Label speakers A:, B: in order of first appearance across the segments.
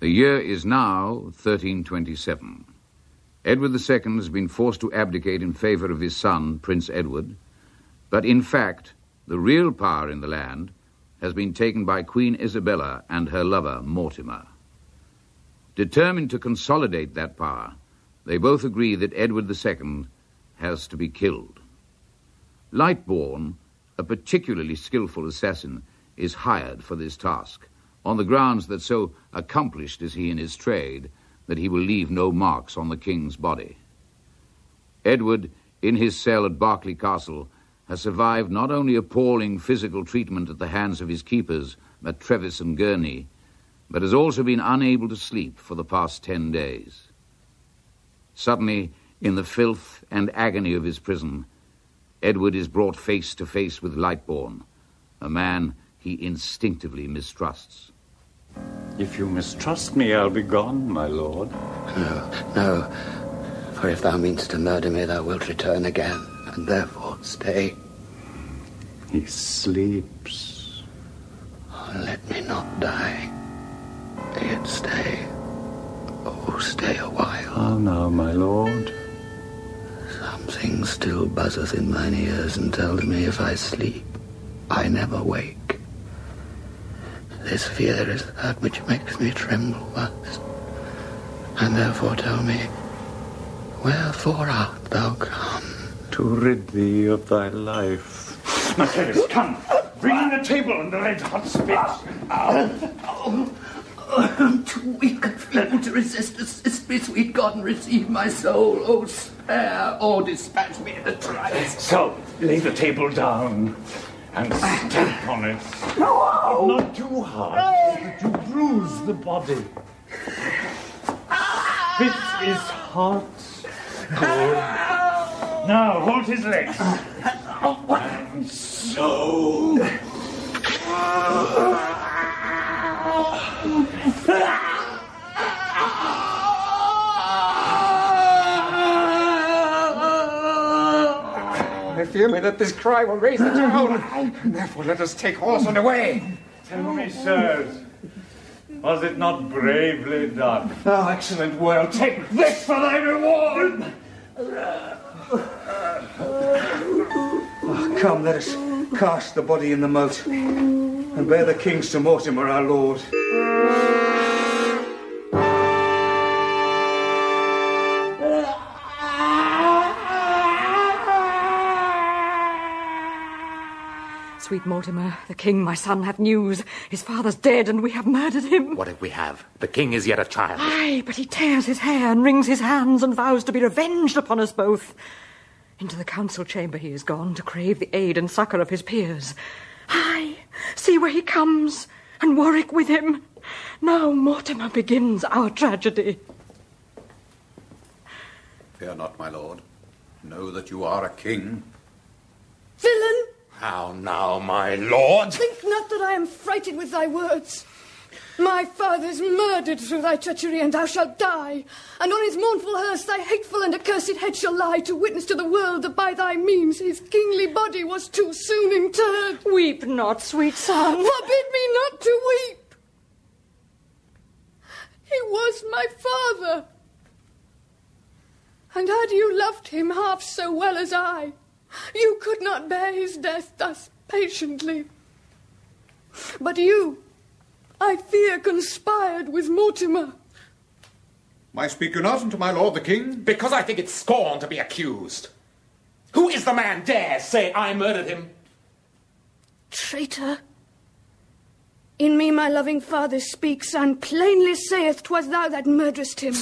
A: The year is now 1327. Edward II has been forced to abdicate in favour of his son, Prince Edward, but in fact, the real power in the land has been taken by Queen Isabella and her lover, Mortimer. Determined to consolidate that power, they both agree that Edward II has to be killed. Lightbourne, a particularly skillful assassin, is hired for this task, on the grounds that so accomplished is he in his trade that he will leave no marks on the king's body. Edward, in his cell at Berkeley Castle, has survived not only appalling physical treatment at the hands of his keepers at Trevis and Gurney, but has also been unable to sleep for the past 10 days. Suddenly, in the filth and agony of his prison, Edward is brought face to face with Lightbourne, a man he instinctively mistrusts.
B: If you mistrust me, I'll be gone, my lord.
C: No. For if thou meanst to murder me, thou wilt return again, and therefore stay.
B: He sleeps.
C: Oh, let me not die. Yet stay. Oh, stay a while.
B: How now, my lord?
C: Something still buzzeth in mine ears and tells me if I sleep, I never wake. This fear is that which makes me tremble most. And therefore tell me, wherefore art thou come?
B: To rid thee of thy life. Marcellus, come! Bring in the table and the red hot spit.
C: I'm too weak and feeble to resist. Assist me, sweet God, and receive my soul. Oh, spare or dispatch me in a trice.
B: So, lay the table down and stamp on it. But not too hard, that you bruise the body. Spit is hot. Good. Now, hold his legs. And so...
D: I fear me that this cry will raise the town. Therefore let us take horse and away.
B: Tell me, sirs, was it not bravely done?
D: Oh, excellent world, take this for thy reward. Oh, come, let us cast the body in the moat and bear the kings to Mortimer, our lord.
E: Sweet Mortimer, the king, my son, hath news. His father's dead, and we have murdered him.
F: What if we have? The king is yet a child.
E: Aye, but he tears his hair and wrings his hands and vows to be revenged upon us both. Into the council chamber he is gone to crave the aid and succour of his peers. Aye, see where he comes, and Warwick with him. Now Mortimer begins our tragedy.
G: Fear not, my lord. Know that you are a king.
H: Villain!
F: How now, my lord?
H: Think not that I am frighted with thy words. My father's murdered through thy treachery, and thou shalt die. And on his mournful hearse thy hateful and accursed head shall lie, to witness to the world that by thy means his kingly body was too soon interred.
E: Weep not, sweet son.
H: Forbid me not to weep. He was my father. And had you loved him half so well as I, you could not bear his death thus patiently. But you, I fear, conspired with Mortimer.
G: Why speak you not unto my lord the king?
F: Because I think it scorn to be accused. Who is the man dares say I murdered him?
H: Traitor. In me my loving father speaks, and plainly saith 'twas thou that murderest him.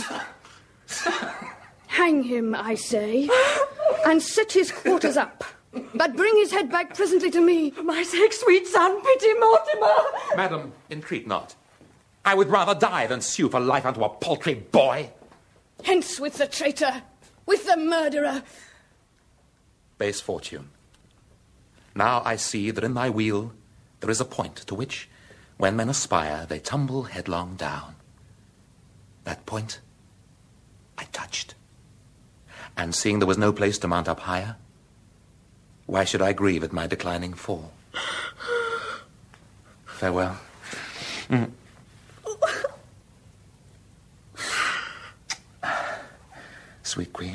H: Hang him, I say, and set his quarters up. But bring his head back presently to me.
E: For my sake, sweet son, pity Mortimer.
F: Madam, entreat not. I would rather die than sue for life unto a paltry boy.
H: Hence with the traitor, with the murderer.
F: Base fortune. Now I see that in thy wheel there is a point to which, when men aspire, they tumble headlong down. That point I touched. And seeing there was no place to mount up higher, why should I grieve at my declining fall? Farewell. sweet queen.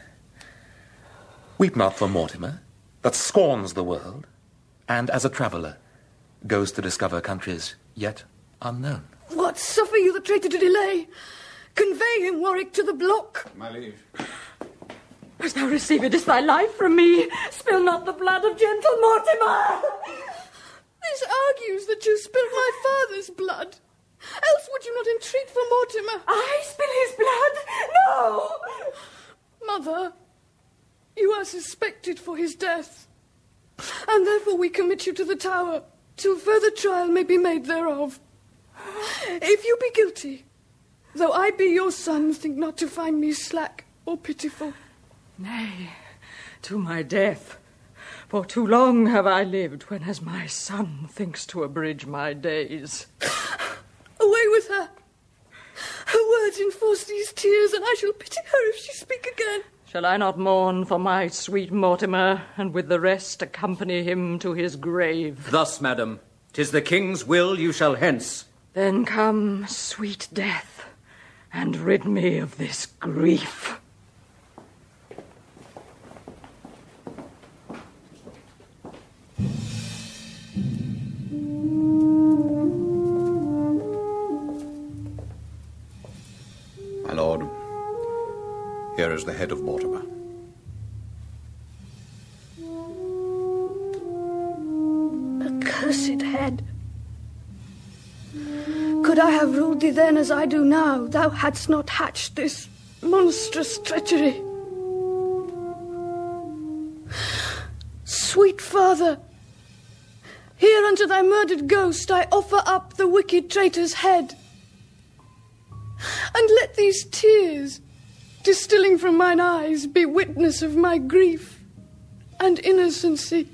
F: Weep not for Mortimer, that scorns the world, and as a traveller goes to discover countries yet unknown.
H: What, suffer you the traitor to delay? Convey him, Warwick, to the block.
G: My liege.
E: As thou receivedst thy life from me, spill not the blood of gentle Mortimer.
H: This argues that you spilled my father's blood. Else would you not entreat for Mortimer?
E: I spill his blood? No!
H: Mother, you are suspected for his death, and therefore we commit you to the Tower, till further trial may be made thereof. If you be guilty, though I be your son, think not to find me slack or pitiful.
E: Nay, to my death. For too long have I lived, when as my son thinks to abridge my days.
H: Away with her. Her words enforce these tears, and I shall pity her if she speak again.
E: Shall I not mourn for my sweet Mortimer, and with the rest accompany him to his grave?
I: Thus, madam, 'tis the king's will you shall hence.
E: Then come, sweet death, and rid me of this grief.
G: My lord, here is the head of Mortimer.
H: Accursed head. Could I have ruled thee then as I do now, thou hadst not hatched this monstrous treachery. Sweet father, here unto thy murdered ghost I offer up the wicked traitor's head. And let these tears, distilling from mine eyes, be witness of my grief and innocency.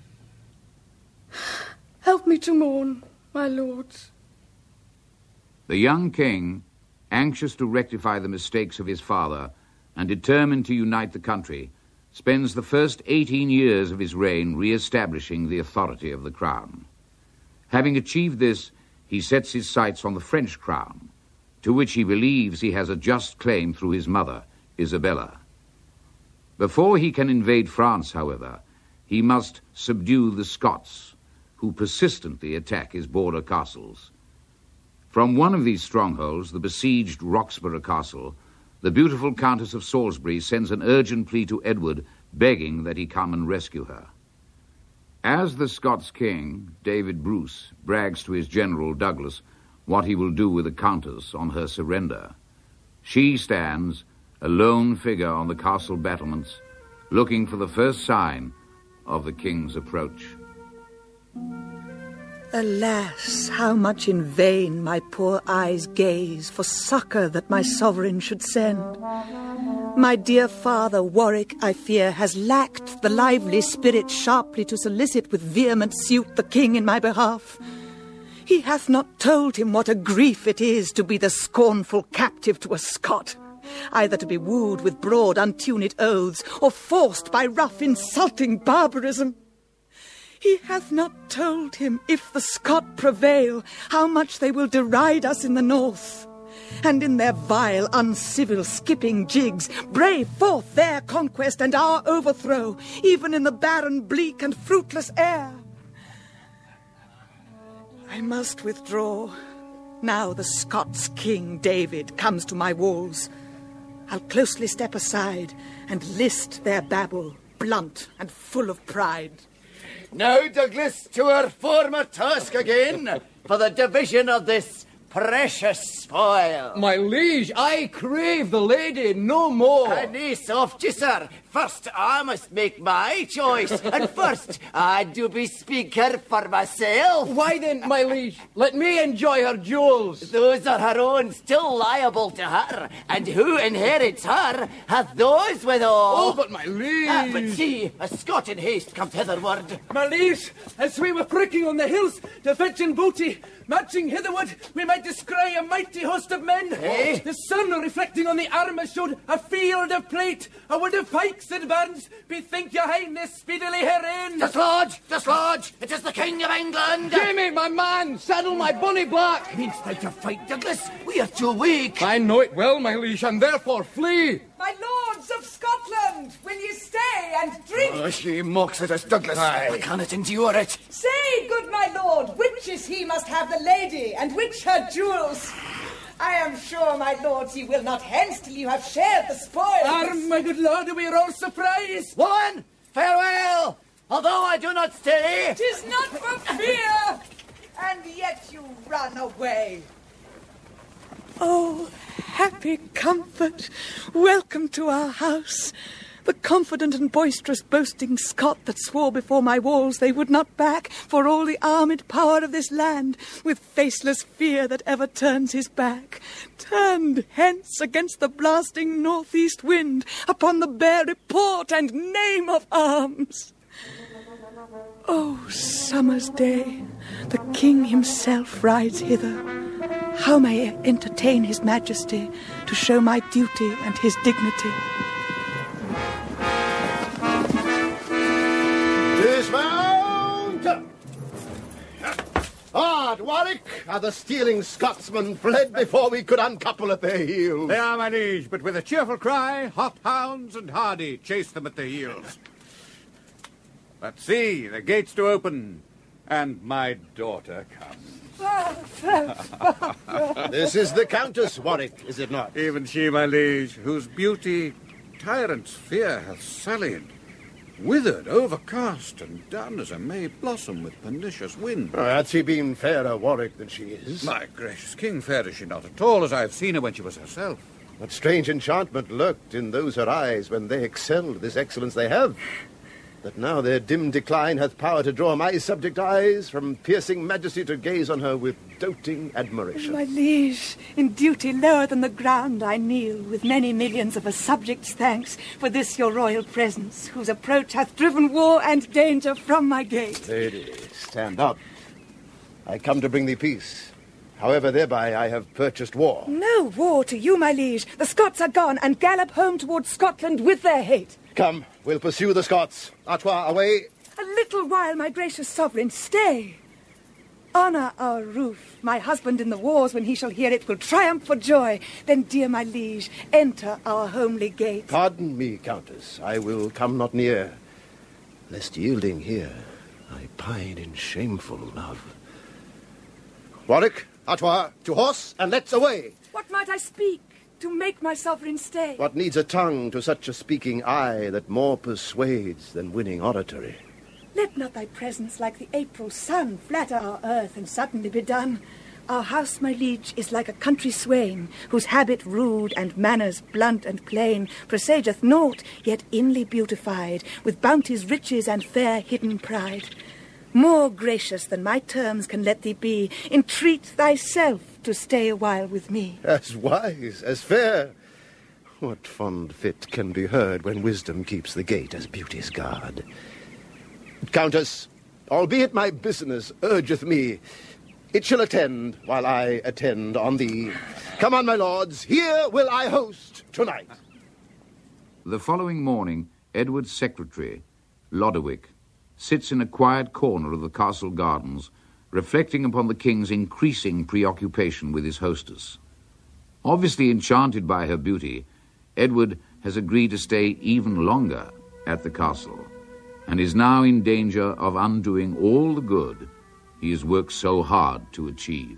H: Help me to mourn, my lords.
A: The young king, anxious to rectify the mistakes of his father and determined to unite the country, spends the first 18 years of his reign re-establishing the authority of the crown. Having achieved this, he sets his sights on the French crown, to which he believes he has a just claim through his mother, Isabella. Before he can invade France, however, he must subdue the Scots, who persistently attack his border castles. From one of these strongholds, the besieged Roxburgh Castle, the beautiful Countess of Salisbury sends an urgent plea to Edward, begging that he come and rescue her. As the Scots king, David Bruce, brags to his general Douglas what he will do with the Countess on her surrender, she stands, a lone figure on the castle battlements, looking for the first sign of the king's approach.
J: Alas, how much in vain my poor eyes gaze for succour that my sovereign should send. My dear father, Warwick, I fear, has lacked the lively spirit sharply to solicit with vehement suit the king in my behalf. He hath not told him what a grief it is to be the scornful captive to a Scot, either to be wooed with broad untuned oaths, or forced by rough insulting barbarism. He hath not told him, if the Scot prevail, how much they will deride us in the north, and in their vile, uncivil skipping jigs brave forth their conquest and our overthrow, even in the barren, bleak, and fruitless air. I must withdraw. Now the Scots King David comes to my walls. I'll closely step aside and list their babble, blunt and full of pride.
K: Now, Douglas, to our former task again, for the division of this precious spoil.
L: My liege, I crave the lady no more.
K: Nay, soft ye, sir. First, I must make my choice, and first, I do be speaker for myself.
L: Why then, my liege, let me enjoy her jewels.
K: Those are her own, still liable to her, and who inherits her hath those withal.
L: Oh, but my liege...
K: But see, a Scot in haste comes hitherward.
L: My liege, as we were pricking on the hills to fetching booty, marching hitherward, we might descry a mighty host of men.
K: Eh?
L: The sun reflecting on the armour showed a field of plate, a wood of pikes and bands. Bethink your highness speedily herein.
K: Dislodge! It is the King of England!
L: Jamie, my man, saddle my bonny black.
K: Meanst thou to fight, Douglas? We are too weak.
L: I know it well, my liege, and therefore flee.
E: My lords,
M: Scots of Scotland, will ye stay and drink?
K: Oh, she mocks at us, Douglas. I cannot endure it.
M: Say, good my lord, which is he must have the lady, and which her jewels? I am sure, my lords, ye will not hence till you have shared the spoils.
L: My good lord, we are all surprised.
K: Woman, farewell! Although I do not stay...
M: 'Tis not for fear, and yet you run away.
J: Oh, happy comfort, welcome to our house. The confident and boisterous boasting Scot that swore before my walls they would not back for all the armed power of this land, with faceless fear that ever turns his back, turned hence against the blasting northeast wind upon the bare report and name of arms. Oh, summer's day, the king himself rides hither. How may I entertain his majesty to show my duty and his dignity?
N: Dismount! Hard, Warwick! Are the stealing Scotsmen fled before we could uncouple at their heels?
O: They are, my liege, but with a cheerful cry, hot hounds and hardy chase them at their heels. But see, the gates do open, and my daughter comes.
N: This is the Countess, Warwick, is it not?
O: Even she, my liege, whose beauty tyrant's fear hath sullied, withered, overcast, and done as a May blossom with pernicious wind.
N: Had she been fairer, Warwick, than she is?
O: My gracious king, fair is she not at all, as I have seen her when she was herself.
N: What strange enchantment lurked in those her eyes when they excelled this excellence they have, that now their dim decline hath power to draw my subject eyes from piercing majesty to gaze on her with doting admiration.
J: My liege, in duty lower than the ground I kneel, with many millions of a subject's thanks for this your royal presence, whose approach hath driven war and danger from my gate.
N: Lady, stand up. I come to bring thee peace. However, thereby I have purchased war.
J: No war to you, my liege. The Scots are gone and gallop home towards Scotland with their hate.
N: Come, we'll pursue the Scots. Artois, away.
J: A little while, my gracious sovereign, stay. Honour our roof. My husband in the wars, when he shall hear it, will triumph for joy. Then, dear my liege, enter our homely gate.
N: Pardon me, Countess. I will come not near, lest yielding here I pine in shameful love. Warwick, Artois, to horse, and let's away.
J: What might I speak to make my sovereign stay?
N: What needs a tongue to such a speaking eye that more persuades than winning oratory?
J: Let not thy presence like the April sun flatter our earth and suddenly be done. Our house, my liege, is like a country swain, whose habit rude and manners blunt and plain presageth naught, yet inly beautified, with bounty's riches and fair hidden pride. More gracious than my terms can let thee be, entreat thyself to stay a while with me.
N: As wise, as fair. What fond fit can be heard when wisdom keeps the gate as beauty's guard? Countess, albeit my business urgeth me, it shall attend while I attend on thee. Come on, my lords, here will I host tonight.
A: The following morning, Edward's secretary, Lodowick, sits in a quiet corner of the castle gardens, reflecting upon the king's increasing preoccupation with his hostess. Obviously enchanted by her beauty, Edward has agreed to stay even longer at the castle, and is now in danger of undoing all the good he has worked so hard to achieve.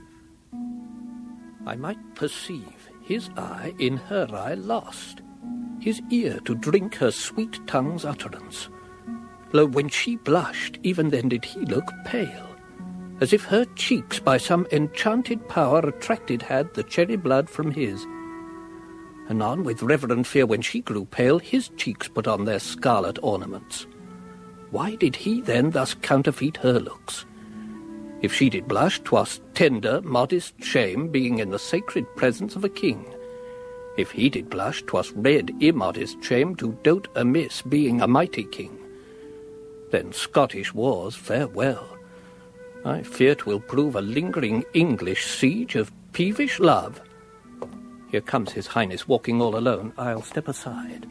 P: I might perceive his eye in her eye lost, his ear to drink her sweet tongue's utterance. Lo, when she blushed, even then did he look pale, as if her cheeks by some enchanted power attracted had the cherry blood from his. Anon, with reverent fear, when she grew pale, his cheeks put on their scarlet ornaments. Why did he then thus counterfeit her looks? If she did blush, 'twas tender, modest shame, being in the sacred presence of a king. If he did blush, 'twas red, immodest shame, to dote amiss, being a mighty king. Then Scottish wars, farewell. I fear 'twill prove a lingering English siege of peevish love. Here comes his highness walking all alone. I'll step aside.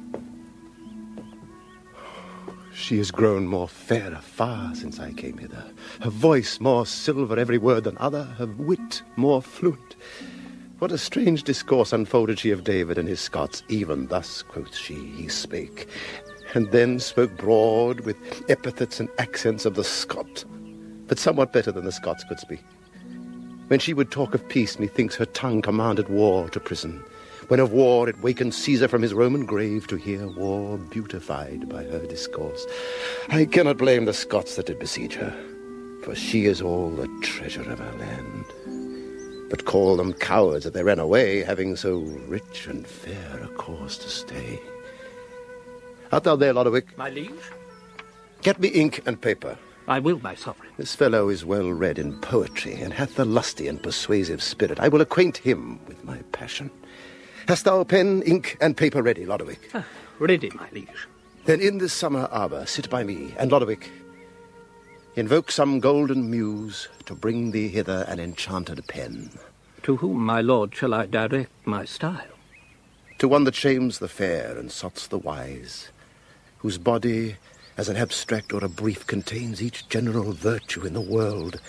N: She has grown more fairer far since I came hither. Her voice more silver every word than other, her wit more fluent. What a strange discourse unfolded she of David and his Scots. Even thus, quoth she, he spake, and then spoke broad with epithets and accents of the Scot, but somewhat better than the Scots could speak. When she would talk of peace, methinks her tongue commanded war to prison. When of war it wakened Caesar from his Roman grave to hear war beautified by her discourse. I cannot blame the Scots that did besiege her, for she is all the treasure of our land. But call them cowards that they ran away, having so rich and fair a cause to stay. Art thou there, Lodowick?
P: My liege?
N: Get me ink and paper.
P: I will, my sovereign.
N: This fellow is well read in poetry, and hath a lusty and persuasive spirit. I will acquaint him with my passion. Hast thou pen, ink, and paper ready, Lodowick?
P: Ready, my liege.
N: Then in this summer arbour sit by me, and Lodowick, invoke some golden muse to bring thee hither an enchanted pen.
P: To whom, my lord, shall I direct my style?
N: To one that shames the fair and sots the wise, whose body, as an abstract or a brief, contains each general virtue in the world.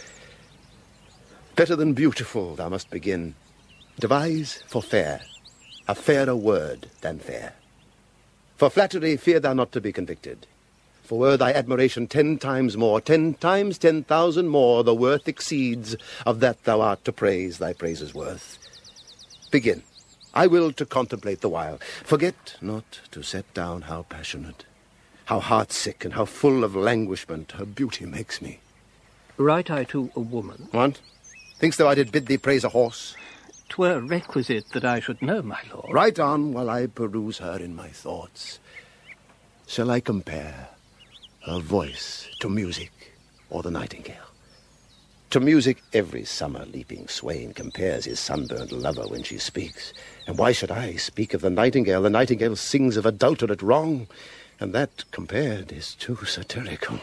N: Better than beautiful thou must begin. Devise for fair a fairer word than fair. For flattery fear thou not to be convicted. For were thy admiration 10 times more, 10 times 10,000 more, the worth exceeds of that thou art to praise thy praises worth. Begin. I will to contemplate the while. Forget not to set down how passionate, how heart-sick, and how full of languishment her beauty makes me.
P: Write I to a woman?
N: What? Think'st thou I did bid thee praise a horse?
P: 'Twere requisite that I should know, my lord.
N: Write on while I peruse her in my thoughts. Shall I compare her voice to music or the nightingale? To music every summer leaping swain compares his sunburnt lover when she speaks. And why should I speak of the nightingale? The nightingale sings of adulterate wrong, and that compared is too satirical.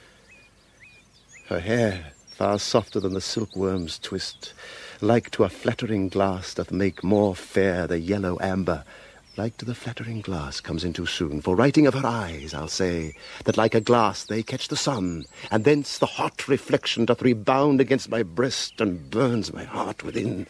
N: Her hair, far softer than the silkworm's twist, like to a flattering glass doth make more fair the yellow amber. Like to the flattering glass comes in too soon. For writing of her eyes, I'll say, that like a glass they catch the sun, and thence the hot reflection doth rebound against my breast, and burns my heart within.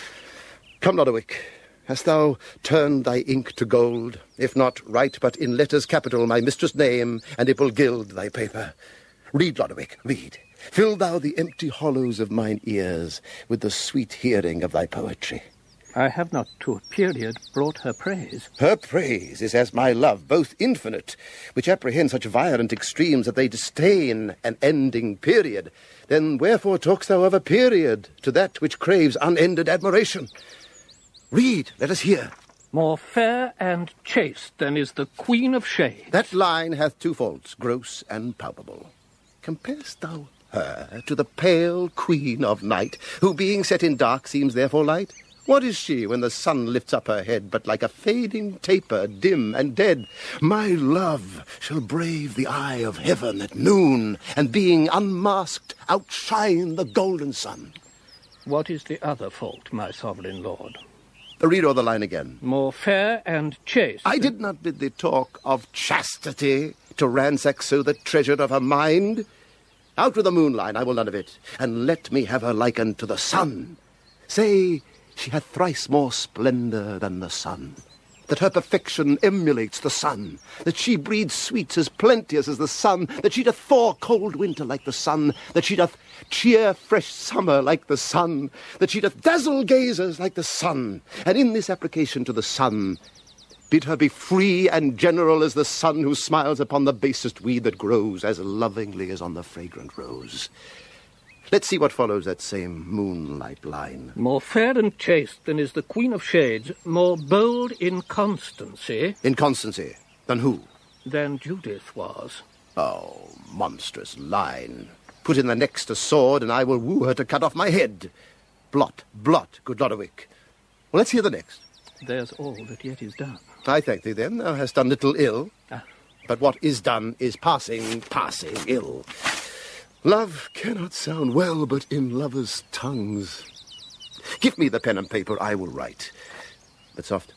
N: Come, Lodowick, hast thou turned thy ink to gold? If not, write but in letters capital my mistress' name, and it will gild thy paper. Read, Lodowick, read. Fill thou the empty hollows of mine ears with the sweet hearing of thy poetry.
P: I have not to a period brought her praise.
N: Her praise is as my love, both infinite, which apprehend such violent extremes that they disdain an ending period. Then wherefore talk'st thou of a period to that which craves unended admiration? Read, let us hear.
P: More fair and chaste than is the queen of shades.
N: That line hath 2 faults, gross and palpable. Comparest thou her to the pale queen of night, who being set in dark seems therefore light? What is she when the sun lifts up her head, but like a fading taper, dim and dead? My love shall brave the eye of heaven at noon, and being unmasked, outshine the golden sun.
P: What is the other fault, my sovereign lord?
N: Read o'er the line again.
P: More fair and chaste.
N: I did not bid thee talk of chastity, to ransack so the treasure of her mind. Out with the moonline, I will none of it, and let me have her likened to the sun. Say, she hath thrice more splendour than the sun, that her perfection emulates the sun, that she breeds sweets as plenteous as the sun, that she doth thaw cold winter like the sun, that she doth cheer fresh summer like the sun, that she doth dazzle gazers like the sun. And in this application to the sun, bid her be free and general as the sun who smiles upon the basest weed that grows as lovingly as on the fragrant rose. Let's see what follows that same moonlight line.
P: More fair and chaste than is the queen of shades, more bold in constancy.
N: In constancy? Than who?
P: Than Judith was.
N: Oh, monstrous line. Put in the next a sword, and I will woo her to cut off my head. Blot, blot, good Lodowick. Well, let's hear the next.
P: There's all that yet is done.
N: I thank thee, then. Thou hast done little ill. But what is done is passing ill. Love cannot sound well but in lovers' tongues. Give me the pen and paper, I will write. But soft.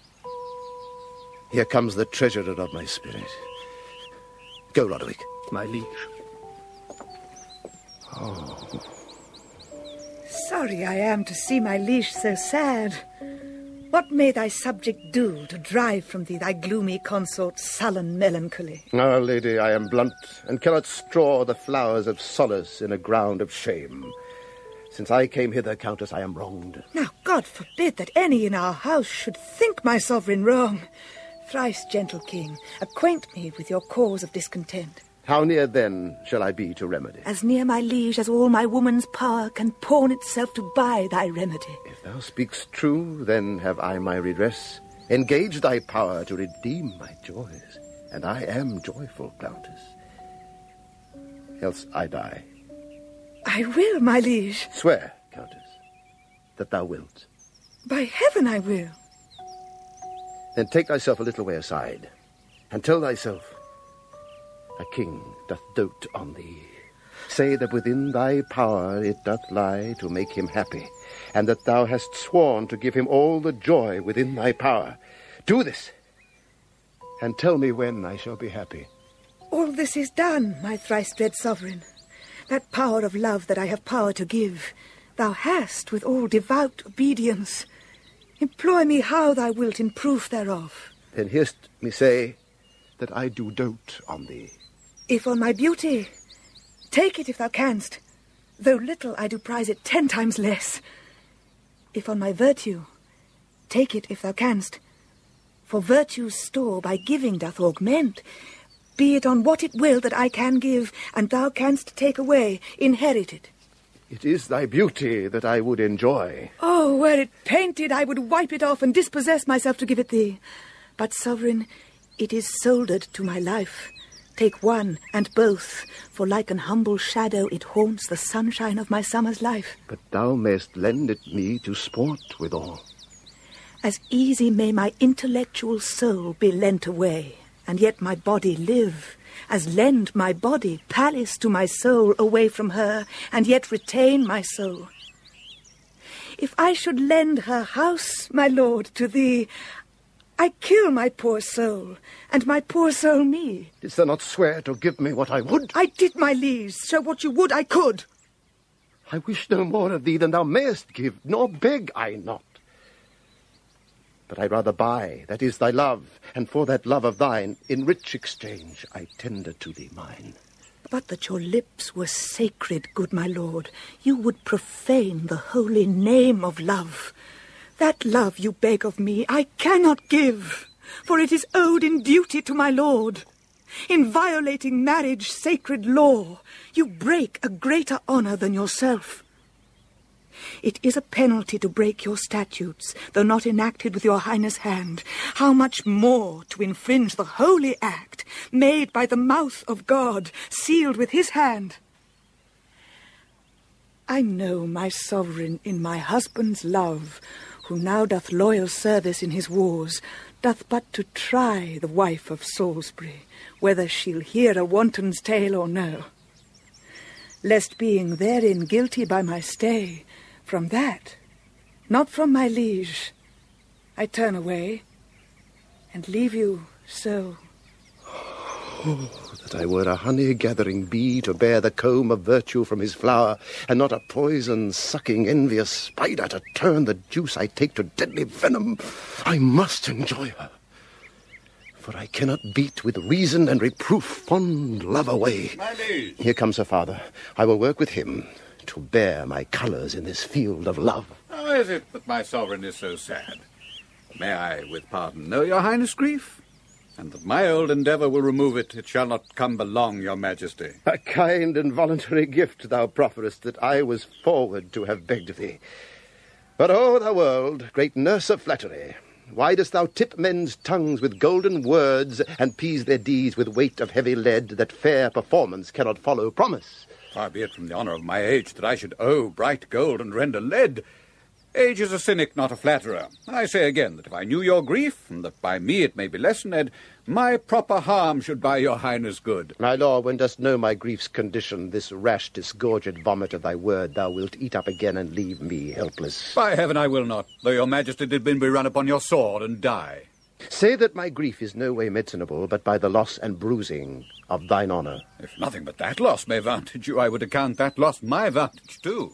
N: Here comes the treasurer of my spirit. Go, Lodowick.
P: My liege.
N: Oh.
J: Sorry I am to see my liege so sad. What may thy subject do to drive from thee thy gloomy consort's sullen melancholy?
N: Our lady, I am blunt, and cannot straw the flowers of solace in a ground of shame. Since I came hither, Countess, I am wronged.
J: Now, God forbid that any in our house should think my sovereign wrong. Thrice gentle king, acquaint me with your cause of discontent.
N: How near, then, shall I be to remedy?
J: As near, my liege, as all my woman's power can pawn itself to buy thy remedy.
N: If thou speakst true, then have I my redress. Engage thy power to redeem my joys, and I am joyful, Countess. Else I die.
J: I will, my liege.
N: Swear, Countess, that thou wilt.
J: By heaven I will.
N: Then take thyself a little way aside, and tell thyself, a king doth dote on thee. Say that within thy power it doth lie to make him happy, and that thou hast sworn to give him all the joy within thy power. Do this, and tell me when I shall be happy.
J: All this is done, my thrice-dread sovereign. That power of love that I have power to give, thou hast with all devout obedience. Employ me how thou wilt in proof thereof.
N: Then hear'st me say that I do dote on thee.
J: If on my beauty, take it if thou canst, though little I do prize it 10 times less. If on my virtue, take it if thou canst, for virtue's store by giving doth augment. Be it on what it will that I can give, and thou canst take away, inherit it.
N: It is thy beauty that I would enjoy.
J: Oh, were it painted, I would wipe it off and dispossess myself to give it thee. But, sovereign, it is soldered to my life. Take one and both, for like an humble shadow it haunts the sunshine of my summer's life.
N: But thou mayst lend it me to sport withal.
J: As easy may my intellectual soul be lent away, and yet my body live, as lend my body, palace to my soul, away from her, and yet retain my soul. If I should lend her house, my lord, to thee, I kill my poor soul, and my poor soul me.
N: Didst thou not swear to give me what I would?
J: I did, my liege, so what you would I could.
N: I wish no more of thee than thou mayest give, nor beg I not. But I rather buy, that is thy love, and for that love of thine, in rich exchange, I tender to thee mine.
J: But that your lips were sacred, good my lord, you would profane the holy name of love. That love you beg of me I cannot give, for it is owed in duty to my lord. In violating marriage sacred law, you break a greater honour than yourself. It is a penalty to break your statutes, though not enacted with your highness' hand. How much more to infringe the holy act, made by the mouth of God, sealed with his hand? I know my sovereign in my husband's love, who now doth loyal service in his wars, doth but to try the wife of Salisbury, whether she'll hear a wanton's tale or no. Lest being therein guilty by my stay, from that, not from my liege, I turn away, and leave you so.
N: Oh, that I were a honey-gathering bee to bear the comb of virtue from his flower, and not a poison-sucking envious spider to turn the juice I take to deadly venom. I must enjoy her, for I cannot beat with reason and reproof fond love away.
O: My liege.
N: Here comes her father. I will work with him to bear my colours in this field of love.
O: How is it that my sovereign is so sad? May I, with pardon, know your highness' grief? And that my old endeavour will remove it, it shall not come belong your majesty.
N: A kind and voluntary gift thou profferest that I was forward to have begged of thee. But, O thou world, great nurse of flattery, why dost thou tip men's tongues with golden words, and pease their deeds with weight of heavy lead, that fair performance cannot follow promise?
O: Far be it from the honour of my age that I should owe bright gold and render lead. Age is a cynic, not a flatterer. I say again that if I knew your grief, and that by me it may be lessened, my proper harm should buy your highness good.
N: My lord, when dost know my grief's condition, this rash disgorged vomit of thy word thou wilt eat up again and leave me helpless.
O: By heaven I will not, though your majesty did bid me run upon your sword and die.
N: Say that my grief is no way medicinable, but by the loss and bruising of thine honour.
O: If nothing but that loss may vantage you, I would account that loss my vantage too.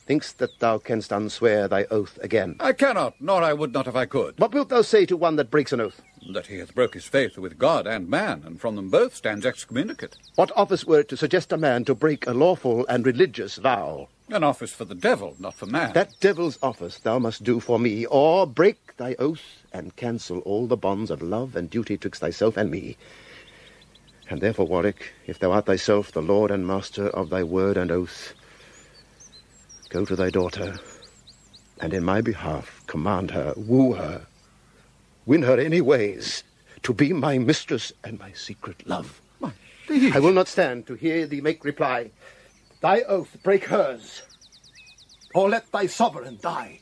N: think'st that thou canst unswear thy oath again?
O: I cannot, nor I would not if I could.
N: What wilt thou say to one that breaks an oath?
O: That he hath broke his faith with God and man, and from them both stands excommunicate.
N: What office were it to suggest a man to break a lawful and religious vow?
O: An office for the devil, not for man.
N: That devil's office thou must do for me, or break thy oath and cancel all the bonds of love and duty twixt thyself and me. And therefore, Warwick, if thou art thyself the lord and master of thy word and oath, go to thy daughter, and in my behalf command her, woo her, win her any ways, to be my mistress and my secret love.
O: My liege.
N: I will not stand to hear thee make reply. Thy oath break hers, or let thy sovereign die.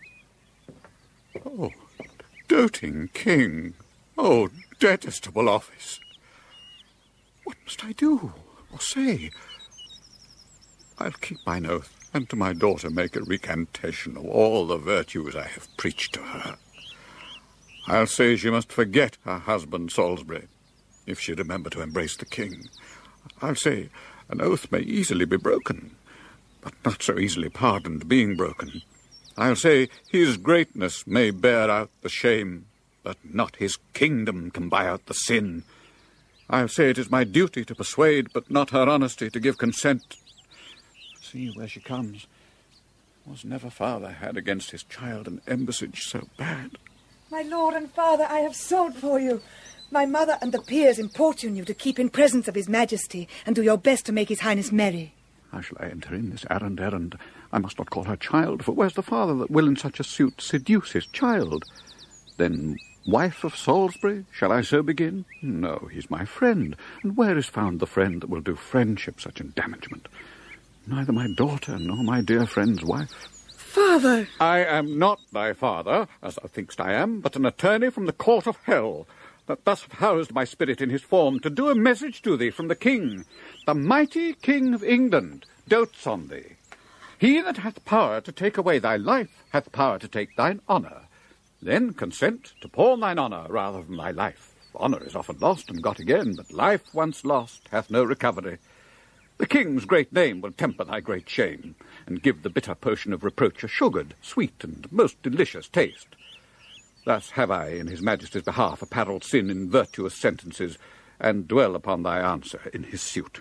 O: Oh, doting king. Oh, detestable office. What must I do or say? I'll keep mine oath, and to my daughter make a recantation of all the virtues I have preached to her. I'll say she must forget her husband Salisbury, if she remember to embrace the king. I'll say an oath may easily be broken, but not so easily pardoned being broken. I'll say his greatness may bear out the shame, but not his kingdom can buy out the sin. I'll say it is my duty to persuade, but not her honesty to give consent. See where she comes. Was never father had against his child an embassage so bad?
M: My lord and father, I have sought for you. My mother and the peers importune you to keep in presence of his majesty and do your best to make his highness merry.
O: How shall I enter in this errand? I must not call her child, for where's the father that will in such a suit seduce his child? Then, wife of Salisbury, shall I so begin? No, he's my friend, and where is found the friend that will do friendship such endamagement? Neither my daughter nor my dear friend's wife.
M: Father!
O: I am not thy father, as thou thinkst I am, but an attorney from the court of hell, that thus have housed my spirit in his form, to do a message to thee from the king. The mighty King of England dotes on thee. He that hath power to take away thy life hath power to take thine honour. Then consent to pawn thine honour rather than thy life. Honour is often lost and got again, but life once lost hath no recovery. The king's great name will temper thy great shame, and give the bitter potion of reproach a sugared, sweet, and most delicious taste. Thus have I, in his majesty's behalf, apparelled sin in virtuous sentences, and dwell upon thy answer in his suit.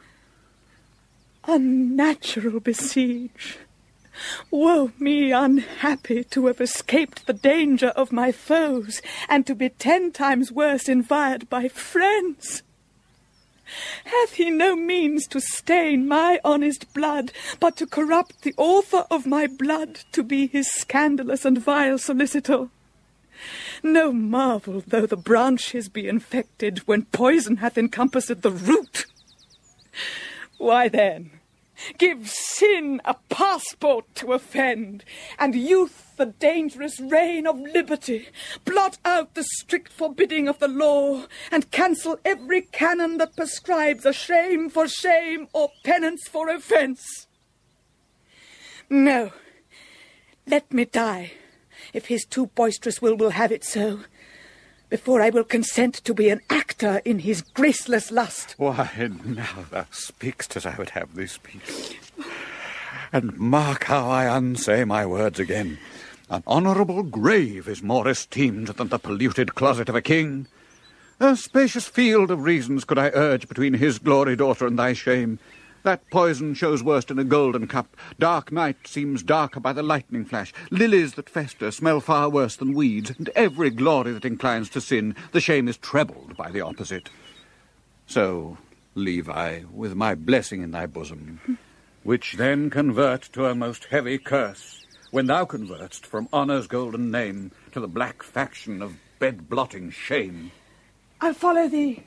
J: Unnatural besiege! Woe me, unhappy, to have escaped the danger of my foes, and to be 10 times worse environed by friends! Hath he no means to stain my honest blood, but to corrupt the author of my blood, to be his scandalous and vile solicitor? No marvel though the branches be infected, when poison hath encompassed the root. Why then, give sin a passport to offend, and youth the dangerous reign of liberty. Blot out the strict forbidding of the law, and cancel every canon that prescribes a shame for shame or penance for offence. No, let me die, if his too boisterous will have it so, before I will consent to be an actor in his graceless lust.
O: Why, now thou speak'st as I would have thee speak. And mark how I unsay my words again. An honourable grave is more esteemed than the polluted closet of a king. A spacious field of reasons could I urge between his glory, daughter, and thy shame. That poison shows worst in a golden cup. Dark night seems darker by the lightning flash. Lilies that fester smell far worse than weeds, and every glory that inclines to sin, the shame is trebled by the opposite. So leave I with my blessing in thy bosom, which then convert to a most heavy curse, when thou convertst from honour's golden name to the black faction of bed-blotting shame.
M: I'll follow thee.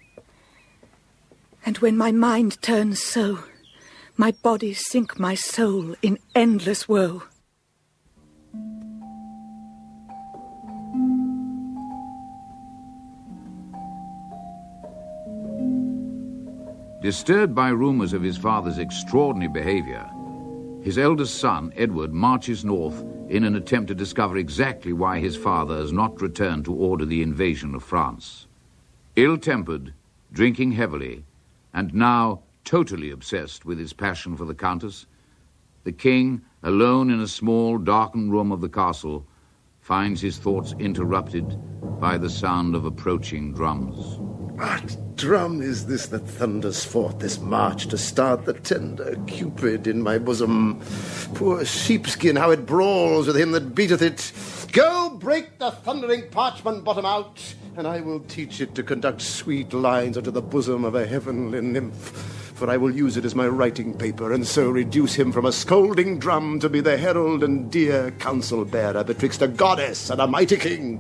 J: And when my mind turns so, my body sink my soul in endless woe.
A: Disturbed by rumours of his father's extraordinary behaviour, his eldest son, Edward, marches north in an attempt to discover exactly why his father has not returned to order the invasion of France. Ill-tempered, drinking heavily, and now totally obsessed with his passion for the Countess, the king, alone in a small, darkened room of the castle, finds his thoughts interrupted by the sound of approaching drums.
N: What drum is this that thunders forth this march to start the tender Cupid in my bosom? Poor sheepskin, how it brawls with him that beateth it. Go break the thundering parchment bottom out, and I will teach it to conduct sweet lines unto the bosom of a heavenly nymph. For I will use it as my writing paper, and so reduce him from a scolding drum to be the herald and dear counsel-bearer betwixt a goddess and a mighty king.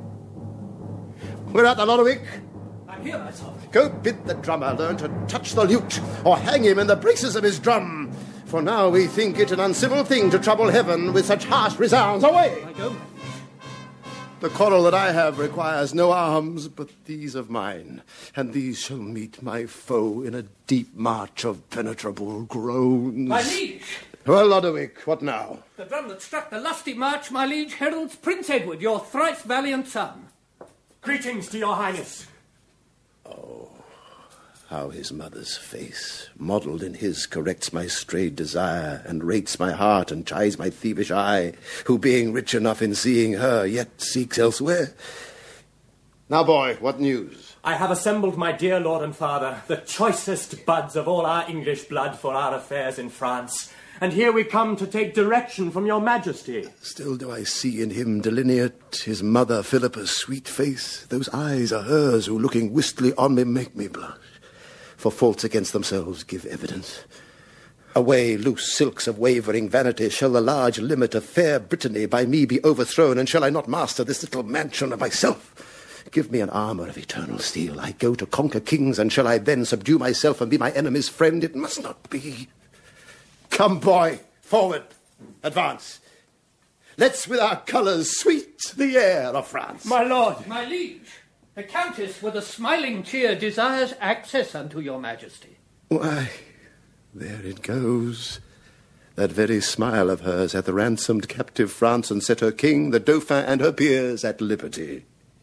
N: Where art thou, Lodowick?
L: I'm here, my sovereign.
N: Go bid the drummer learn to touch the lute, or hang him in the braces of his drum. For now we think it an uncivil thing to trouble heaven with such harsh resounds. Away!
L: I go.
N: The quarrel that I have requires no arms but these of mine, and these shall meet my foe in a deep march of penetrable groans.
L: My liege!
N: Well, Lodowick, what now?
L: The drum that struck the lusty march, my liege, heralds Prince Edward, your thrice valiant son. Greetings to your highness.
N: Oh, how his mother's face, modelled in his, corrects my strayed desire, and rates my heart and chides my thievish eye, who being rich enough in seeing her, yet seeks elsewhere. Now, boy, what news?
Q: I have assembled, my dear lord and father, the choicest buds of all our English blood for our affairs in France. And here we come to take direction from your majesty.
N: Still do I see in him delineate his mother Philippa's sweet face. Those eyes are hers who, looking wistfully on me, make me blush. For faults against themselves give evidence. Away, loose silks of wavering vanity, shall the large limit of fair Brittany by me be overthrown, and shall I not master this little mansion of myself? Give me an armour of eternal steel. I go to conquer kings, and shall I then subdue myself and be my enemy's friend? It must not be. Come, boy, forward, advance. Let's with our colours sweet the air of France.
L: My lord.
P: My liege, the countess with a smiling cheer desires access unto your majesty.
N: Why, there it goes. That very smile of hers hath ransomed captive France and set her king, the Dauphin, and her peers at liberty.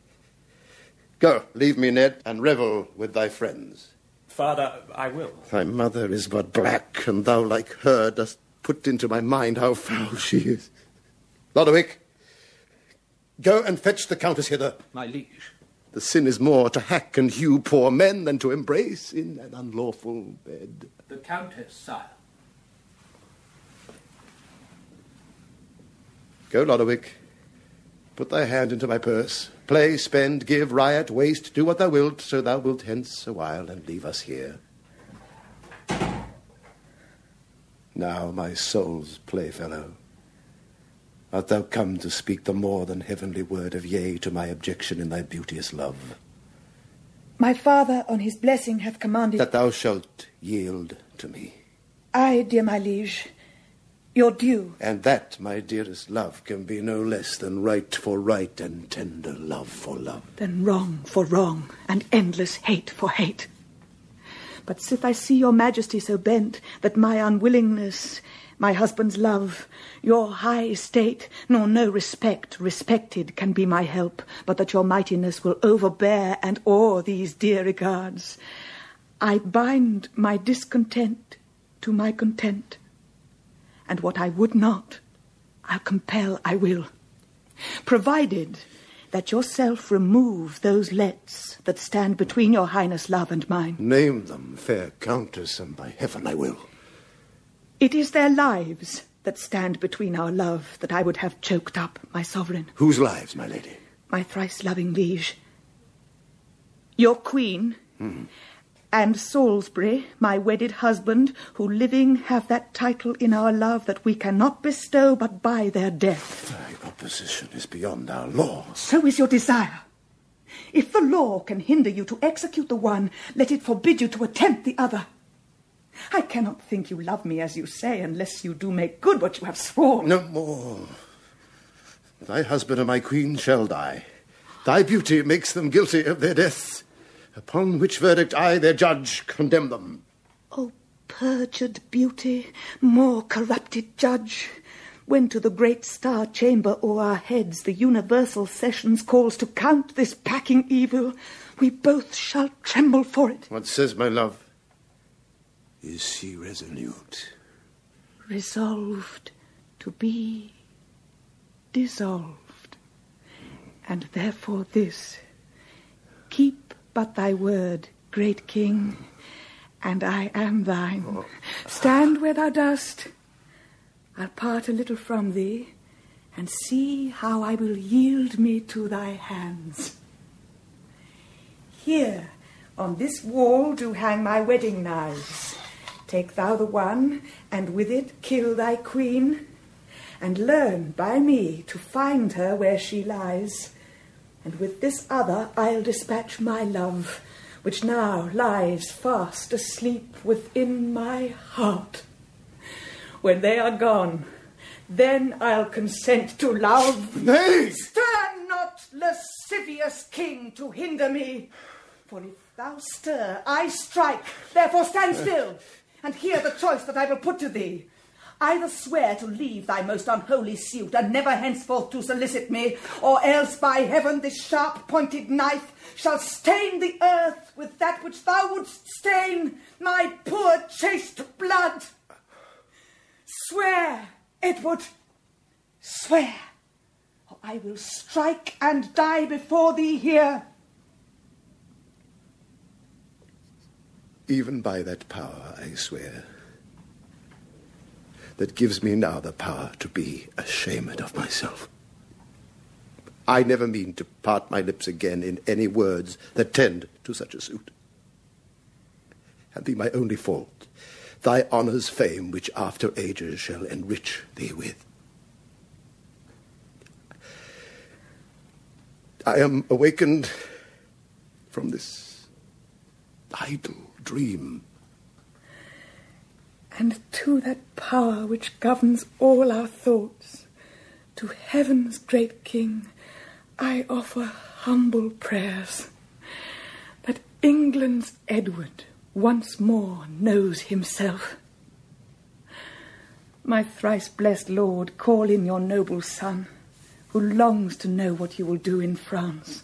N: Go, leave me, Ned, and revel with thy friends.
Q: Father, I will.
N: Thy mother is but black, and thou, like her, dost put into my mind how foul she is. Lodowick, go and fetch the countess hither.
P: My liege.
N: The sin is more to hack and hew poor men than to embrace in an unlawful bed.
P: The countess, sire.
N: Go, Lodowick. Put thy hand into my purse. Play, spend, give, riot, waste, do what thou wilt, so thou wilt hence a while and leave us here. Now, my soul's playfellow, art thou come to speak the more than heavenly word of yea to my objection in thy beauteous love?
J: My father on his blessing hath commanded
N: that thou shalt yield to me.
J: Aye, dear my liege, your due.
N: And that, my dearest love, can be no less than right for right and tender love for love.
J: Than wrong for wrong and endless hate for hate. But sith I see your majesty so bent that my unwillingness, my husband's love, your high estate, nor no respect respected can be my help, but that your mightiness will overbear and awe these dear regards, I bind my discontent to my content, and what I would not, I'll compel I will, provided that yourself remove those lets that stand between your highness' love and mine.
N: Name them, fair countess, and by heaven I will.
J: It is their lives that stand between our love that I would have choked up, my sovereign.
N: Whose lives, my lady?
J: My thrice-loving liege. Your queen, and Salisbury, my wedded husband, who living have that title in our love that we cannot bestow but by their death.
N: Thy opposition is beyond our law.
J: So is your desire. If the law can hinder you to execute the one, let it forbid you to attempt the other. I cannot think you love me as you say, unless you do make good what you have sworn.
N: No more. Thy husband and my queen shall die. Thy beauty makes them guilty of their deaths, upon which verdict I, their judge, condemn them.
J: O perjured beauty, more corrupted judge, when to the great star chamber o'er our heads the universal sessions calls to count this packing evil, we both shall tremble for it.
N: What says my love? Is she resolute?
J: resolved to be dissolved. And therefore this, keep but thy word, great king, and I am thine. Stand where thou dost. I'll part a little from thee, and see how I will yield me to thy hands. Here, on this wall do hang my wedding knives. Take thou the one, and with it kill thy queen, and learn by me to find her where she lies. And with this other I'll dispatch my love, which now lies fast asleep within my heart. When they are gone, then I'll consent to love.
N: Nay!
J: Stir not, lascivious king, to hinder me. For if thou stir, I strike. Therefore stand still, and hear the choice that I will put to thee. Either swear to leave thy most unholy suit, and never henceforth to solicit me, or else by heaven this sharp-pointed knife shall stain the earth with that which thou wouldst stain, my poor chaste blood. Swear, Edward, swear, or I will strike and die before thee here.
N: Even by that power, I swear, that gives me now the power to be ashamed of myself. I never mean to part my lips again in any words that tend to such a suit. And be my only fault thy honour's fame, which after ages shall enrich thee with. I am awakened from this idle dream.
J: And to that power which governs all our thoughts, to heaven's great King, I offer humble prayers, that England's Edward once more knows himself. My thrice blessed Lord, call in your noble son, who longs to know what you will do in France.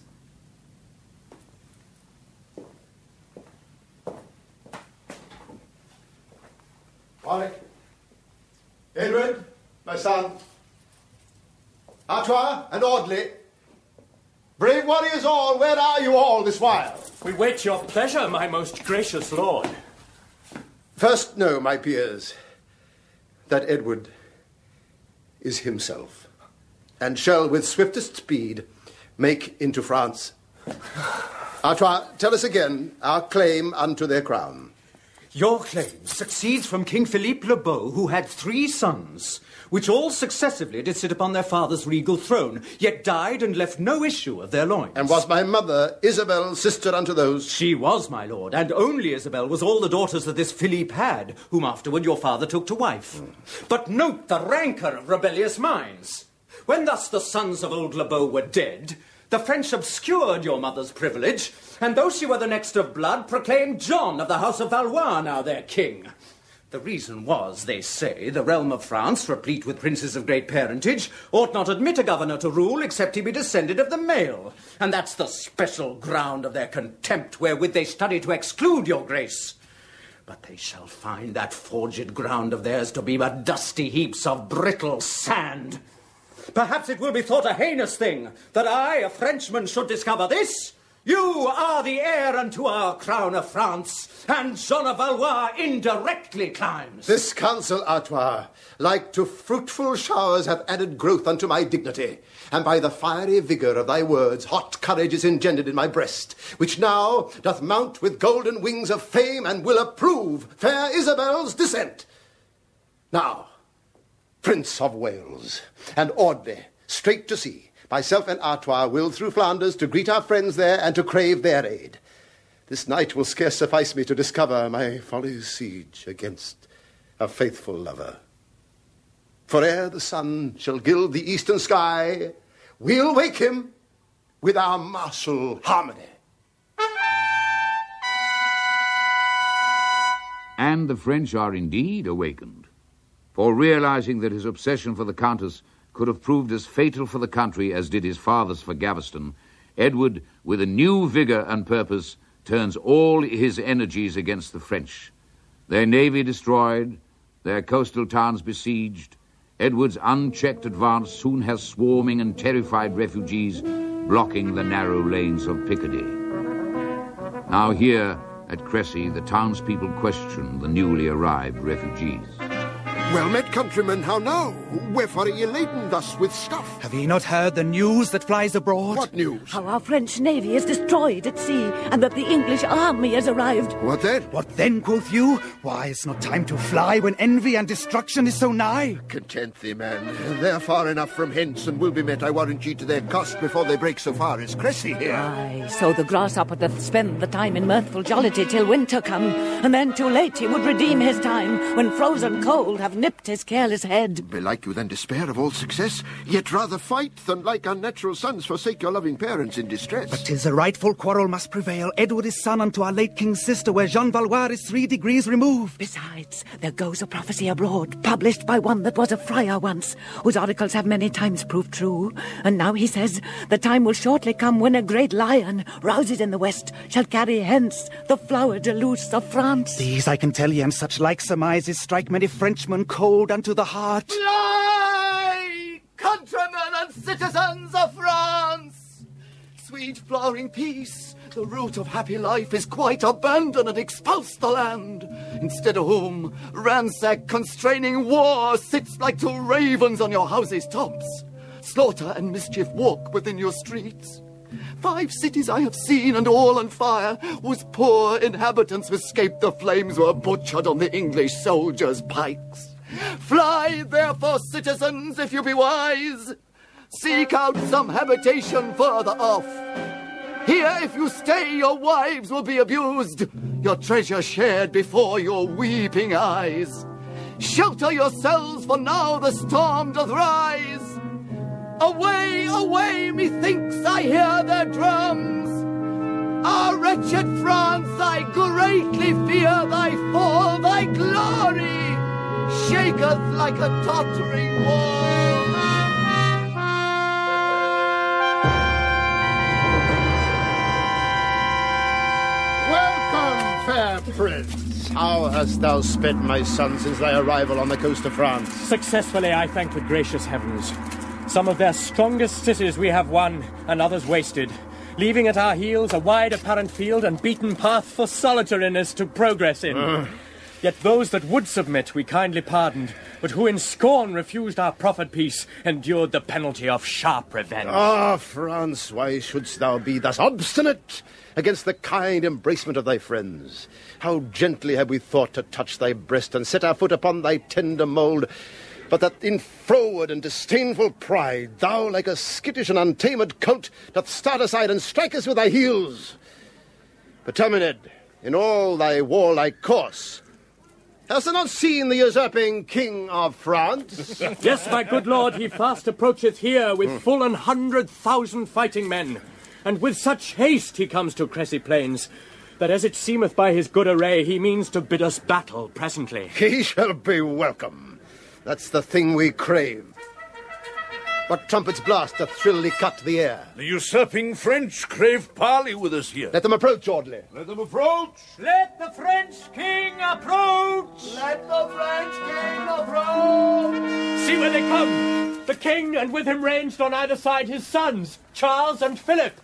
N: Warwick, Edward, my son, Artois and Audley, brave warriors all, where are you all this while?
Q: We wait your pleasure, my most gracious lord.
N: First know, my peers, that Edward is himself, and shall with swiftest speed make into France. Artois, tell us again our claim unto their crown.
I: Your claim succeeds from King Philippe le Beau, who had 3 sons, which all successively did sit upon their father's regal throne, yet died and left no issue of their loins.
N: And was my mother, Isabel, sister unto those?
I: She was, my lord, and only Isabel was all the daughters that this Philippe had, whom afterward your father took to wife. But note the rancour of rebellious minds. When thus the sons of old Le Beau were dead, the French obscured your mother's privilege, and though she were the next of blood, proclaimed John of the house of Valois now their king. The reason was, they say, the realm of France, replete with princes of great parentage, ought not admit a governor to rule except he be descended of the male. And that's the special ground of their contempt wherewith they study to exclude your grace. But they shall find that forged ground of theirs to be but dusty heaps of brittle sand. Perhaps it will be thought a heinous thing that I, a Frenchman, should discover this. You are the heir unto our crown of France, and John of Valois indirectly climbs.
N: This counsel, Artois, like to fruitful showers, hath added growth unto my dignity, and by the fiery vigour of thy words hot courage is engendered in my breast, which now doth mount with golden wings of fame, and will approve fair Isabel's descent. Now, Prince of Wales, and Audley, straight to sea, myself and Artois will through Flanders to greet our friends there and to crave their aid. This night will scarce suffice me to discover my folly's siege against a faithful lover. For ere the sun shall gild the eastern sky, we'll wake him with our martial harmony.
A: And the French are indeed awakened. For realizing that his obsession for the Countess could have proved as fatal for the country as did his father's for Gaveston, Edward, with a new vigour and purpose, turns all his energies against the French. Their navy destroyed, their coastal towns besieged, Edward's unchecked advance soon has swarming and terrified refugees blocking the narrow lanes of Picardy. Now here at Cressy, the townspeople question the newly arrived refugees.
N: Well met, countrymen, how now? Wherefore are ye laden thus with stuff?
R: Have ye not heard the news that flies abroad?
N: What news?
S: How our French navy is destroyed at sea, and that the English army has arrived.
N: What then?
R: What then, quoth you? Why, it's not time to fly when envy and destruction is so nigh.
N: Content thee, man. They're far enough from hence, and will be met, I warrant ye, to their cost before they break so far as Cressy here.
S: Aye, so the grasshopper doth spend the time in mirthful jollity till winter come, and then too late he would redeem his time, when frozen cold have nipped his careless head.
N: Belike you then despair of all success, yet rather fight than like unnatural sons forsake your loving parents in distress.
R: But 'tis a rightful quarrel must prevail. Edward is son unto our late king's sister, where Jean Valois is 3 degrees removed.
S: Besides, there goes a prophecy abroad, published by one that was a friar once, whose oracles have many times proved true. And now he says, the time will shortly come when a great lion, roused in the west, shall carry hence the flower de luce of France.
R: These I can tell ye, and such like surmises strike many Frenchmen cold unto the heart.
K: Fly, countrymen and citizens of France! Sweet flowering peace, the root of happy life, is quite abandoned and expulsed the land. Instead of whom, ransack, constraining war sits like two ravens on your houses' tops. Slaughter and mischief walk within your streets. 5 cities I have seen, and all on fire, whose poor inhabitants who escaped the flames were butchered on the English soldiers' pikes. Fly, therefore, citizens, if you be wise. Seek out some habitation further off. Here, if you stay, your wives will be abused, your treasure shared before your weeping eyes. Shelter yourselves, for now the storm doth rise. Away, away, methinks I hear their drums. Ah, wretched France, I greatly fear thy fall, thy glory shaketh like a tottering wall.
N: Welcome, fair prince. How hast thou sped, my son, since thy arrival on the coast of France?
Q: Successfully, I thank the gracious heavens. Some of their strongest cities we have won, and others wasted, leaving at our heels a wide apparent field and beaten path for solitariness to progress in. Yet those that would submit we kindly pardoned, but who in scorn refused our proffered peace endured the penalty of sharp revenge.
N: Ah, France, why shouldst thou be thus obstinate against the kind embracement of thy friends? How gently have we thought to touch thy breast and set our foot upon thy tender mould, but that in froward and disdainful pride thou, like a skittish and untamed colt, doth start aside and strike us with thy heels. But tell me, Ned, in all thy warlike course, hast thou not seen the usurping King of France?
Q: Yes, my good lord, he fast approacheth here with full 100,000 fighting men, and with such haste he comes to Cressy Plains, that as it seemeth by his good array, he means to bid us battle presently.
N: He shall be welcome. That's the thing we crave. What trumpets blast doth shrilly cut the air?
B: The usurping French crave parley with us here.
N: Let them approach, Audley.
B: Let them approach.
L: Let the French king approach.
K: Let the French king approach.
Q: See where they come! The king, and with him ranged on either side his sons, Charles and Philip.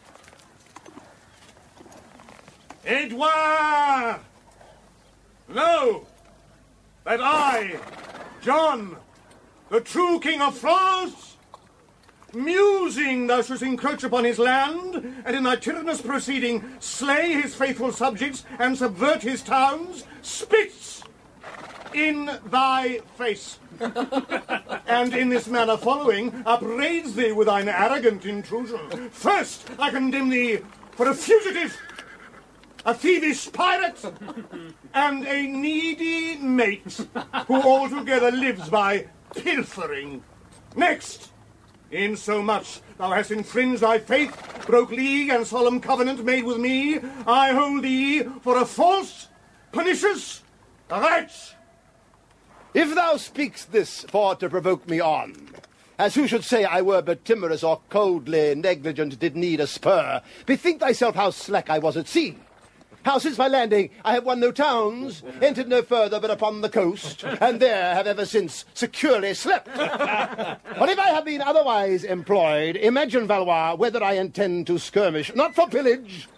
B: Edouard! Know that I, John, the true king of France, musing thou shouldst encroach upon his land, and in thy tyrannous proceeding slay his faithful subjects and subvert his towns, spits in thy face. And in this manner following, upbraids thee with thine arrogant intrusion. First, I condemn thee for a fugitive, a thievish pirate, and a needy mate, who altogether lives by pilfering. Next, insomuch thou hast infringed thy faith, broke league and solemn covenant made with me, I hold thee for a false, pernicious wretch.
N: If thou speak'st this for to provoke me on, as who should say I were but timorous or coldly negligent did need a spur, bethink thyself how slack I was at sea. how since my landing I have won no towns, entered no further but upon the coast, and there have ever since securely slept. But if I have been otherwise employed, imagine, Valois, whether I intend to skirmish, not for pillage,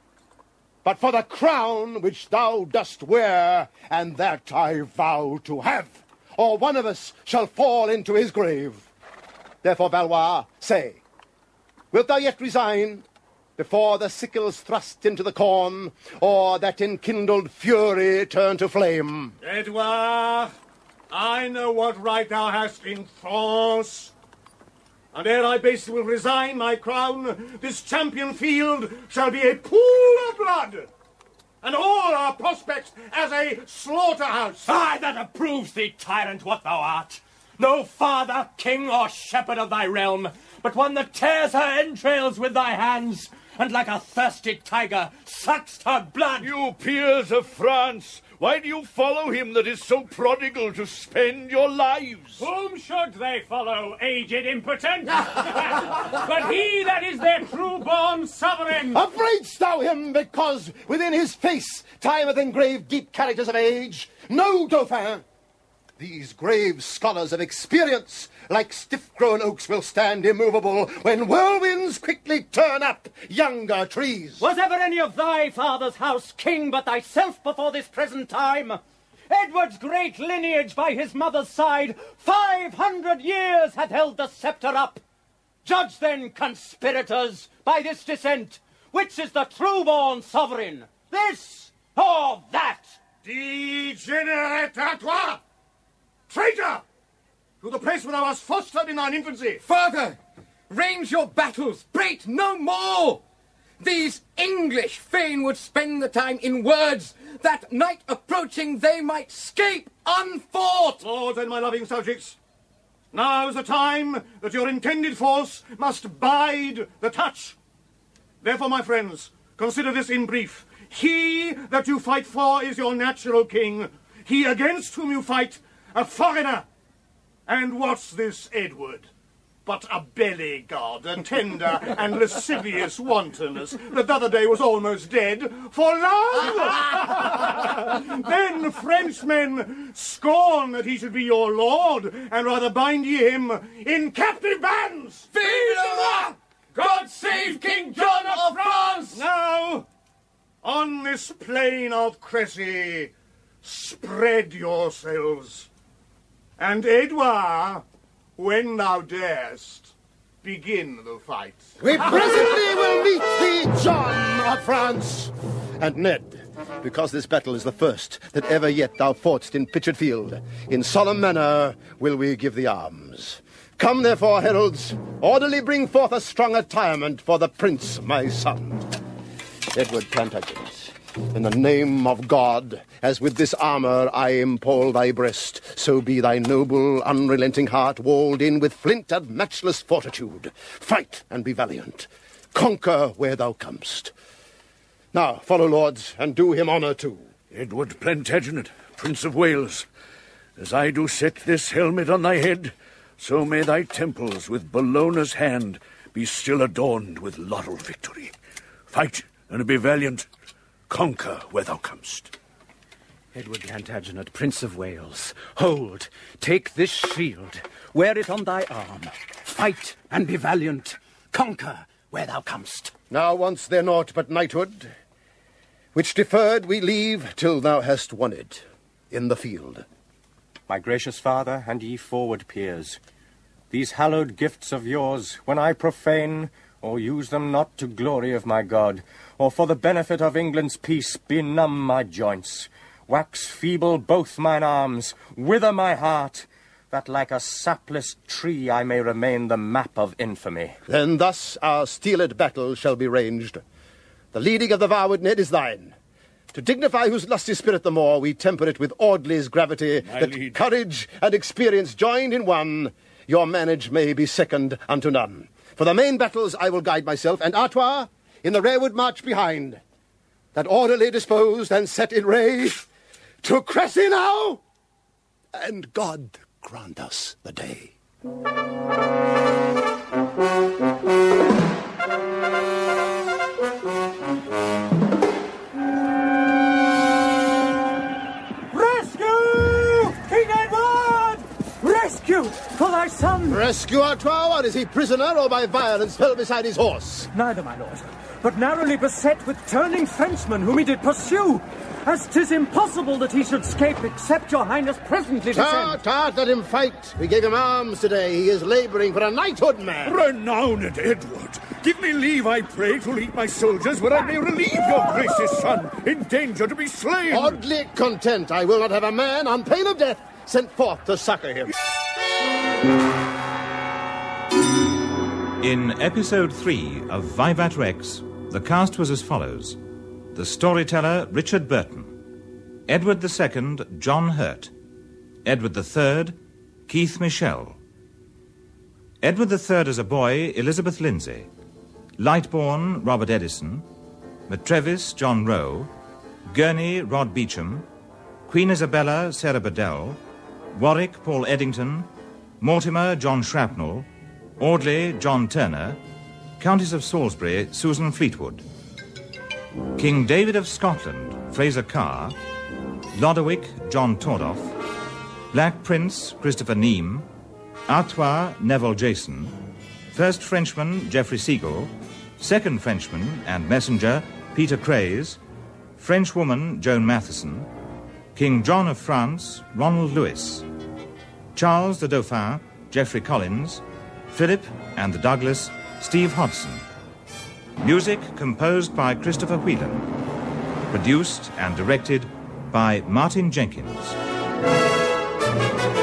N: but for the crown which thou dost wear, and that I vow to have, or one of us shall fall into his grave. Therefore, Valois, say, wilt thou yet resign before the sickle's thrust into the corn, or that enkindled fury turn to flame?
B: Edouard, I know what right thou hast in France. And ere I basely will resign my crown, this champion field shall be a pool of blood, and all our prospects as a slaughterhouse.
Q: Aye, that approves thee, tyrant, what thou art. No father, king, or shepherd of thy realm, but one that tears her entrails with thy hands, and like a thirsty tiger sucks her blood.
T: You peers of France, why do you follow him that is so prodigal to spend your lives?
Q: Whom should they follow, aged impotent? But he that is their true-born sovereign.
N: Upbraid'st thou him because within his face time hath engraved deep characters of age? No, Dauphin! These grave scholars of experience, like stiff-grown oaks, will stand immovable when whirlwinds quickly turn up younger trees.
I: Was ever any of thy father's house king but thyself before this present time? Edward's great lineage by his mother's side 500 years hath held the sceptre up. Judge then, conspirators, by this descent, which is the true-born sovereign, this or that?
B: Degenerate à toi! Traitor! To the place where thou wast fostered in thine infancy!
K: Father, range your battles, prate no more! These English fain would spend the time in words, that night approaching they might scape unfought!
B: Lords and my loving subjects, now's the time that your intended force must bide the touch. Therefore, my friends, consider this in brief. He that you fight for is your natural king. He against whom you fight, a foreigner. And what's this Edward? But a belly god, a tender and lascivious wantonness that the other day was almost dead for love. Then Frenchmen scorn that he should be your lord, and rather bind ye him in captive bands.
K: Vive le roi! God save King John of France!
B: Now, on this plain of Crécy, spread yourselves. And Edouard, when thou darest, begin the fight.
N: We presently will meet thee, John of France. And Ned, because this battle is the first that ever yet thou fought'st in pitched field, in solemn manner will we give thee arms. Come, therefore, heralds, orderly bring forth a strong attirement for the prince, my son. Edward Plantagenet, in the name of God, as with this armour I impale thy breast, so be thy noble, unrelenting heart walled in with flint and matchless fortitude. Fight and be valiant. Conquer where thou comest. Now, follow, lords, and do him honour too.
T: Edward Plantagenet, Prince of Wales, as I do set this helmet on thy head, so may thy temples with Bellona's hand be still adorned with laurel victory. Fight and be valiant. Conquer where thou comest.
I: Edward Plantagenet, Prince of Wales, hold, take this shield, wear it on thy arm. Fight and be valiant. Conquer where thou comest.
N: Now wants there naught but knighthood, which deferred we leave till thou hast won it in the field.
U: My gracious father, and ye forward peers, these hallowed gifts of yours, when I profane, or use them not to glory of my God, or for the benefit of England's peace, benumb my joints, wax feeble both mine arms, wither my heart, that like a sapless tree I may remain the map of infamy.
N: Then thus our steeled battle shall be ranged. The leading of the vowed, Ned, is thine. To dignify whose lusty spirit the more, we temper it with Audley's gravity, that courage and experience joined in one, your manage may be second unto none. For the main battles I will guide myself, and Artois in the rearward march behind, that orderly disposed and set in ray, to Crécy now, and God grant us the day. Rescue Artois, or is he prisoner or by violence fell beside his horse?
Q: Neither, my lord, but narrowly beset with turning Frenchmen whom he did pursue, as 'tis impossible that he should escape except your highness presently descend.
N: Tart, let him fight. We gave him arms today. He is labouring for a knighthood, man.
T: Renowned Edward, give me leave, I pray, to lead my soldiers where I may relieve your gracious son, in danger to be slain.
N: Oddly content, I will not have a man, on pain of death, sent forth to succour him.
C: In episode 3 of Vivat Rex, the cast was as follows. The storyteller, Richard Burton. Edward II, John Hurt. Edward III, Keith Michell. Edward III as a boy, Elizabeth Lindsay. Lightborn, Robert Edison. Matrevis, John Rowe. Gurney, Rod Beecham. Queen Isabella, Sarah Bedell. Warwick, Paul Eddington. Mortimer, John Shrapnel. Audley, John Turner. Countess of Salisbury, Susan Fleetwood. King David of Scotland, Fraser Carr. Lodowick, John Tordoff. Black Prince, Christopher Neame. Artois, Neville Jason. First Frenchman, Geoffrey Seagull. Second Frenchman and messenger, Peter Craze. Frenchwoman, Joan Matheson. King John of France, Ronald Lewis. Charles the Dauphin, Geoffrey Collins. Philip and the Douglas, Steve Hodson. Music composed by Christopher Whelan. Produced and directed by Martin Jenkins.